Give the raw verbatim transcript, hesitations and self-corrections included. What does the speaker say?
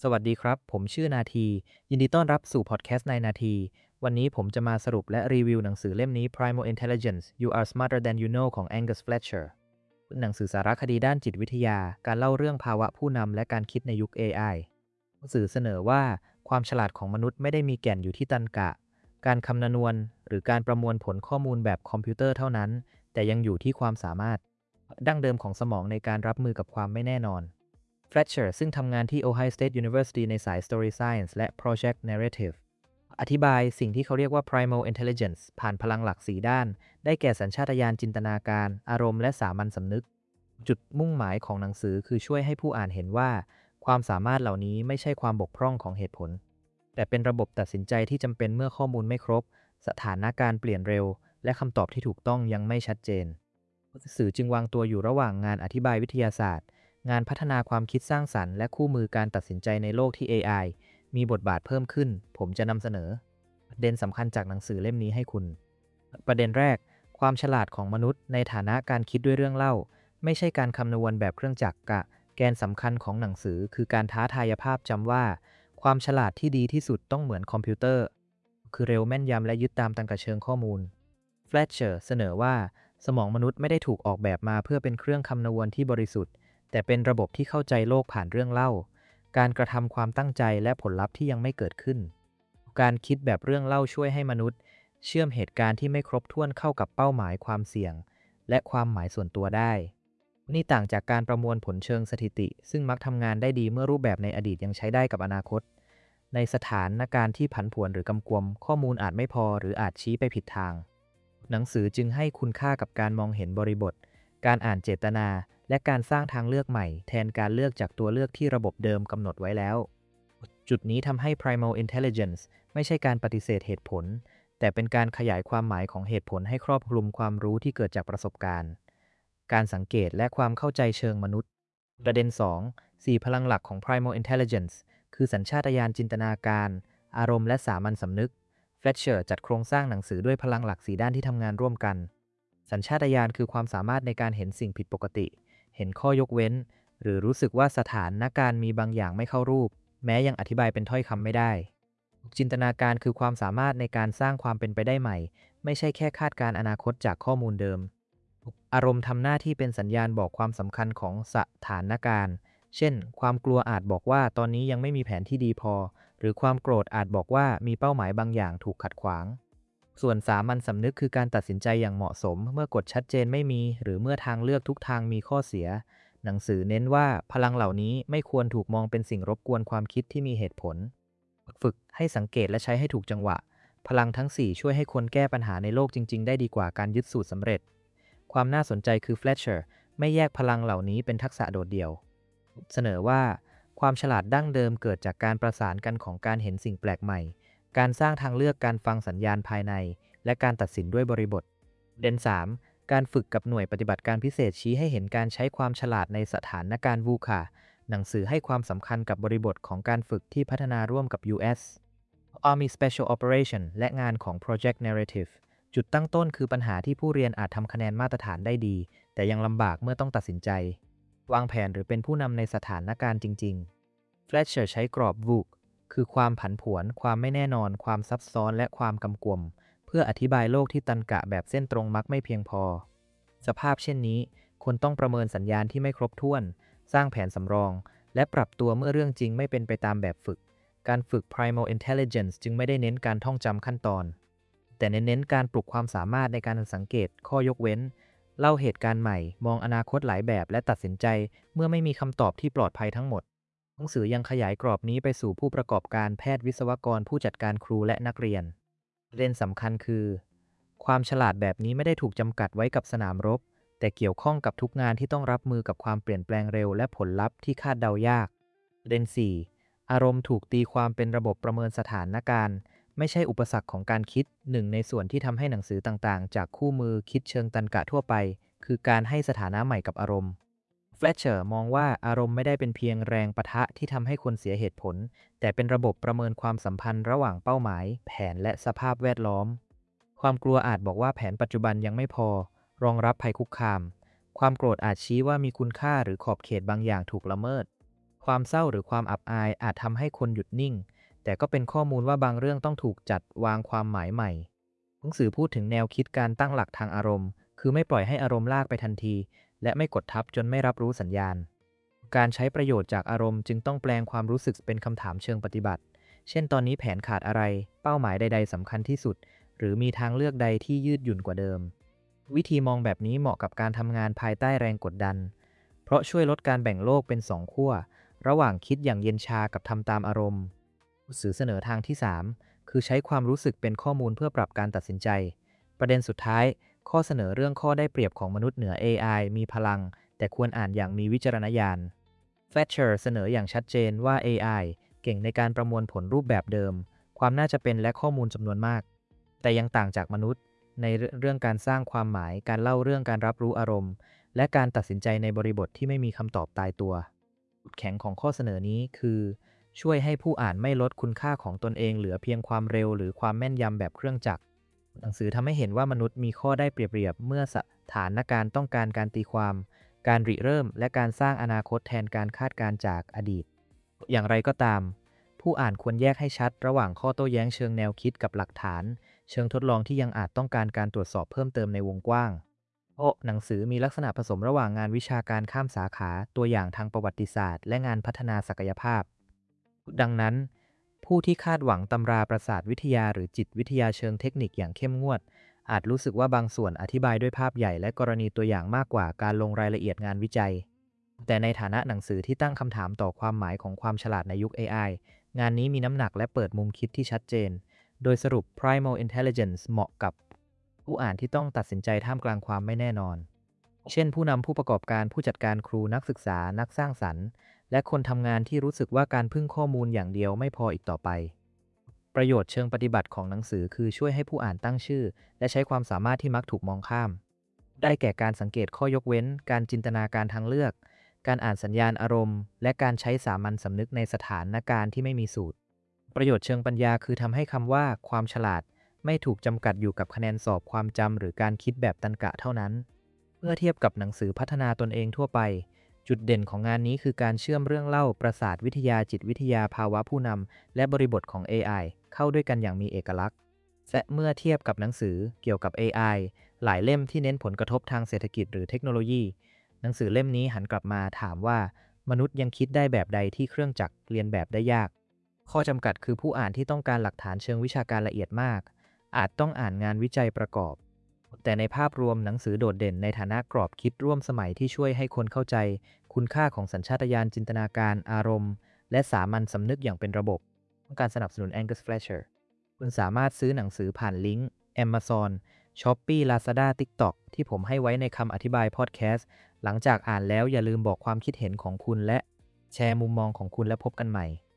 สวัสดีครับผมชื่อนาทียินดีต้อนรับสู่พอดแคสต์ในนาทีวันนี้ผมจะมาสรุปและรีวิวหนังสือเล่มนี้ Primal Intelligence You Are Smarter Than You Know ของ Angus Fletcher เป็นหนังสือสารคดีด้านจิตวิทยาการเล่าเรื่องภาวะผู้นำและการคิดในยุค เอ ไอ หนังสือเสนอว่าความฉลาดของมนุษย์ไม่ได้มีแก่นอยู่ที่ตรรกะการคำนวณหรือการประมวลผลข้อมูลแบบคอมพิวเตอร์เท่านั้นแต่ยังอยู่ที่ความสามารถดั้งเดิมของสมองในการรับมือกับความไม่แน่นอน Fletcher ซึ่งทำงานที่ Ohio State University ในสาย Story Science และ Project Narrative อธิบายสิ่งที่เขาเรียกว่า Primal Intelligence ผ่านพลังหลักสีด้าน ได้แก่สัญชาตญาณจินตนาการ อารมณ์และสามัญสำนึก จุดมุ่งหมายของหนังสือคือช่วยให้ผู้อ่านเห็นว่า ความสามารถเหล่านี้ไม่ใช่ความบกพร่องของเหตุผล แต่เป็นระบบตัดสินใจที่จำเป็นเมื่อข้อมูลไม่ครบ สถานการณ์เปลี่ยนเร็ว และคำตอบที่ถูกต้องยังไม่ชัดเจนหนังสือจึงวางตัวอยู่ระหว่างงานอธิบายวิทยาศาสตร์ งานพัฒนาความคิดสร้างสรรค์และคู่มือการตัดสินใจในโลกที่ เอ ไอ มีบทบาทเพิ่มขึ้น ผมจะนำเสนอประเด็นสำคัญจากหนังสือเล่มนี้ให้คุณ ประเด็นแรก ความฉลาดของมนุษย์ในฐานะการคิดด้วยเรื่องเล่า ไม่ใช่การคำนวณแบบเครื่องจักรกะ แกนสำคัญของหนังสือคือการท้าทายภาพจำว่า ความฉลาดที่ดีที่สุดต้องเหมือนคอมพิวเตอร์ คือเร็วแม่นยำและยึดตามตรรกะเชิงข้อมูล Fletcher เสนอว่า สมองมนุษย์ไม่ได้ถูกออกแบบมาเพื่อเป็นเครื่องคำนวณที่บริสุทธิ์แต่เป็นระบบที่เข้าใจโลกผ่านเรื่องเล่า การกระทำความตั้งใจและผลลัพธ์ที่ยังไม่เกิดขึ้น การคิดแบบเรื่องเล่าช่วยให้มนุษย์เชื่อมเหตุการณ์ที่ไม่ครบถ้วนเข้ากับเป้าหมายความเสี่ยงและความหมายส่วนตัวได้ นี่ต่างจากการประมวลผลเชิงสถิติซึ่งมักทำงานได้ดีเมื่อรูปแบบในอดีตยังใช้ได้กับอนาคต ในสถานการณ์ที่ผันผวนหรือกำกวมข้อมูลอาจไม่พอหรืออาจชี้ไปผิดทาง หนังสือจึงให้คุณค่ากับการมองเห็นบริบท การอ่านเจตนาและการสร้างทางเลือกใหม่แทนการเลือกจากตัวเลือกที่ระบบเดิมกำหนดไว้แล้ว จุดนี้ทำให้ Primal Intelligence ไม่ใช่การปฏิเสธเหตุผล แต่เป็นการขยายความหมายของเหตุผลให้ครอบคลุมความรู้ที่เกิดจากประสบการณ์ การสังเกตและความเข้าใจเชิงมนุษย์ ประเด็น สอง สี่ พลังหลักของ Primal Intelligence คือสัญชาตญาณจินตนาการ อารมณ์และสามัญสำนึก Fletcher จัดโครงสร้างหนังสือด้วยพลังหลักสีด้านที่ทำงานร่วมกัน สัญชาตญาณคือความสามารถในการเห็นสิ่งผิดปกติ เห็นข้อยกเว้น หรือรู้สึกว่าสถานการณ์มีบางอย่างไม่เข้ารูป แม้ยังอธิบายเป็นถ้อยคำไม่ได้ จินตนาการคือความสามารถในการสร้างความเป็นไปได้ใหม่ ไม่ใช่แค่คาดการณ์อนาคตจากข้อมูลเดิม อารมณ์ทำหน้าที่เป็นสัญญาณบอกความสำคัญของสถานการณ์ เช่น ความกลัวอาจบอกว่าตอนนี้ยังไม่มีแผนที่ดีพอ หรือความโกรธอาจบอกว่ามีเป้าหมายบางอย่างถูกขัดขวาง ส่วนสามัญสำนึกคือการตัดสินใจอย่างเหมาะสมเมื่อกฎชัดเจนไม่มีหรือเมื่อทางเลือกทุกทางมีข้อเสีย หนังสือเน้นว่าพลังเหล่านี้ไม่ควรถูกมองเป็นสิ่งรบกวนความคิดที่มีเหตุผล ฝึกให้สังเกตและใช้ให้ถูกจังหวะ พลังทั้งสี่ช่วยให้คนแก้ปัญหาในโลกจริงๆได้ดีกว่าการยึดสูตรสำเร็จ ความน่าสนใจคือ Fletcher ไม่แยกพลังเหล่านี้เป็นทักษะโดดเดี่ยว เสนอว่าความฉลาดดั้งเดิมเกิดจากการประสานกันของการเห็นสิ่งแปลกใหม่ การสร้างทางเลือกการฟังสัญญาณภายใน และการตัดสินด้วยบริบท เด่น สาม การฝึกกับหน่วยปฏิบัติการพิเศษชี้ให้เห็นการใช้ความฉลาดในสถานการณ์วูคาหนังสือให้ความสำคัญกับบริบทของการฝึกที่พัฒนาร่วมกับ ยู เอส Army Special Operation และงานของ Project Narrative จุดตั้งต้นคือปัญหาที่ผู้เรียนอาจทำคะแนนมาตรฐานได้ดี แต่ยังลำบากเมื่อต้องตัดสินใจ วางแผนหรือเป็นผู้นำในสถานการณ์จริงๆ Fletcher ใช้กรอบ วู ซี คือความผันผวน ความไม่แน่นอน ความซับซ้อน และความกำกวม เพื่ออธิบายโลกที่ตรรกะแบบเส้นตรงมักไม่เพียงพอ สภาพเช่นนี้คนต้องประเมินสัญญาณที่ไม่ครบถ้วน สร้างแผนสำรอง และปรับตัวเมื่อเรื่องจริงไม่เป็นไปตามแบบฝึก การฝึก Primal Intelligence จึงไม่ได้เน้นการท่องจำขั้นตอน แต่เน้นการปลุกความสามารถในการสังเกตข้อยกเว้น เล่าเหตุการณ์ใหม่ มองอนาคตหลายแบบและตัดสินใจเมื่อไม่มีคำตอบที่ปลอดภัยทั้งหมด หนังสือยังขยายกรอบนี้ไปสู่ผู้ประกอบการแพทย์วิศวกรผู้จัดการครูและนักเรียนประเด็นสำคัญคือ ความฉลาดแบบนี้ไม่ได้ถูกจำกัดไว้กับสนามรบ แต่เกี่ยวข้องกับทุกงานที่ต้องรับมือกับความเปลี่ยนแปลงเร็วและผลลัพธ์ที่คาดเดายากประเด็น สี่ อารมณ์ถูกตีความเป็นระบบประเมินสถานการณ์ไม่ใช่อุปสรรคของการคิดหนึ่งในส่วนที่ทำให้หนังสือต่างๆจากคู่มือคิดเชิงตรรกะทั่วไปคือการให้สถานะใหม่กับอารมณ์ Fletcher มองว่าอารมณ์ไม่ได้เป็นเพียงแรงปะทะที่ทำให้คนเสียเหตุผลแต่เป็นระบบประเมินความสัมพันธ์ระหว่างเป้าหมายแผนและสภาพแวดล้อมความกลัวอาจบอกว่าแผนปัจจุบันยังไม่พอรองรับภัยคุกคามความโกรธอาจชี้ว่ามีคุณค่าหรือขอบเขตบางอย่างถูกละเมิดความเศร้าหรือความอับอายอาจทำให้คนหยุดนิ่งแต่ก็เป็นข้อมูลว่าบางเรื่องต้องถูกจัดวางความหมายใหม่หนังสือพูดถึงแนวคิดการตั้งหลักทางอารมณ์คือไม่ปล่อยให้อารมณ์ลากไปทันทีและไม่กดทับจนไม่รับรู้สัญญาณการใช้ประโยชน์จากอารมณ์จึงต้องแปลงความรู้สึกเป็นคำถามเชิงปฏิบัติเช่นตอนนี้แผนขาดอะไรเป้าหมายใดๆสำคัญที่สุดหรือมีทางเลือกใดที่ยืดหยุ่นกว่าเดิมวิธีมองแบบนี้เหมาะกับการทำงานภายใต้แรงกดดันเพราะช่วยลดการแบ่งโลกเป็นสองขั้วระหว่างคิดอย่างเย็นชากับทำตามอารมณ์สื่อเสนอทางที่สามคือใช้ความรู้สึกเป็นข้อมูลเพื่อปรับการตัดสินใจประเด็นสุดท้ายข้อเสนอเรื่องข้อได้เปรียบของมนุษย์เหนือ เอ ไอ มีพลังแต่ควรอ่านอย่างมีวิจารณญาณ Fletcher เสนออย่างชัดเจนว่า เอ ไอ เก่งในการประมวลผลรูปแบบเดิมความน่าจะเป็นและข้อมูลจำนวนมากแต่ยังต่างจากมนุษย์ในเรื่องการสร้างความหมายการเล่าเรื่องการรับรู้อารมณ์และการตัดสินใจในบริบทที่ไม่มีคำตอบตายตัวจุดแข็งของข้อเสนอนี้คือช่วยให้ผู้อ่านไม่ลดคุณค่าของตนเองเหลือเพียงความเร็วหรือความแม่นยำแบบเครื่องจักรหนังสือทำให้เห็นว่ามนุษย์มีข้อได้เปรียบเมื่อสถานการณ์ต้องการการตีความการริเริ่มและการสร้างอนาคตแทนการคาดการณ์จากอดีตอย่างไรก็ตามผู้อ่านควรแยกให้ชัดระหว่างข้อโต้แย้งเชิงแนวคิดกับหลักฐานเชิงทดลองที่ยังอาจต้องการการตรวจสอบเพิ่มเติมในวงกว้างเพราะหนังสือมีลักษณะผสมระหว่างงานวิชาการข้ามสาขาตัวอย่างทางประวัติศาสตร์และงานพัฒนาศักยภาพดังนั้นผู้ที่คาดหวังตำราประสาทวิทยาหรือจิตวิทยาเชิงเทคนิคอย่างเข้มงวดอาจรู้สึกว่าบางส่วนอธิบายด้วยภาพใหญ่และกรณีตัวอย่างมากกว่าการลงรายละเอียดงานวิจัยแต่ในฐานะหนังสือที่ตั้งคำถามต่อความหมายของความฉลาดในยุค เอ ไอ งานนี้มีน้ำหนักและเปิดมุมคิดที่ชัดเจนโดยสรุป Primal Intelligence เหมาะกับผู้อ่านที่ต้องตัดสินใจท่ามกลางความไม่แน่นอนเช่นผู้นำผู้ประกอบการผู้จัดการครูนักศึกษานักสร้างสรรค์และคนทำงานที่รู้สึกว่าการพึ่งข้อมูลอย่างเดียวไม่พออีกต่อไปประโยชน์เชิงปฏิบัติของหนังสือคือช่วยให้ผู้อ่านตั้งชื่อและใช้ความสามารถที่มักถูกมองข้ามได้แก่การสังเกตข้อยกเว้นการจินตนาการทางเลือกการอ่านสัญญาณอารมณ์และการใช้สามัญสำนึกในสถานการณ์ที่ไม่มีสูตรประโยชน์เชิงปัญญาคือทำให้คำว่าความฉลาดไม่ถูกจำกัดอยู่กับคะแนนสอบความจำหรือการคิดแบบตรรกะเท่านั้นเมื่อเทียบกับหนังสือพัฒนาตนเองทั่วไปจุดเด่นของงานนี้คือการเชื่อมเรื่องเล่าประสาทวิทยาจิตวิทยาภาวะผู้นำและบริบทของ เอ ไอ เข้าด้วยกันอย่างมีเอกลักษณ์และเมื่อเทียบกับหนังสือเกี่ยวกับ เอ ไอ หลายเล่มที่เน้นผลกระทบทางเศรษฐกิจหรือเทคโนโลยีหนังสือเล่มนี้หันกลับมาถามว่ามนุษย์ยังคิดได้แบบใดที่เครื่องจักรเรียนแบบได้ยากข้อจำกัดคือผู้อ่านที่ต้องการหลักฐานเชิงวิชาการละเอียดมากอาจต้องอ่านงานวิจัยประกอบแต่ในภาพรวมหนังสือโดดเด่นในฐานะกรอบคิดร่วมสมัยที่ช่วยให้คนเข้าใจคุณค่าของสัญชาตญาณจินตนาการอารมณ์และสามัญสำนึกอย่างเป็นระบบต้องการสนับสนุน Angus Fletcher คุณสามารถซื้อหนังสือผ่านลิงก์ Amazon Shopee Lazada TikTok ที่ผมให้ไว้ในคำอธิบายพอดแคสต์หลังจากอ่านแล้วอย่าลืมบอกความคิดเห็นของคุณและแชร์มุมมองของคุณและพบกันใหม่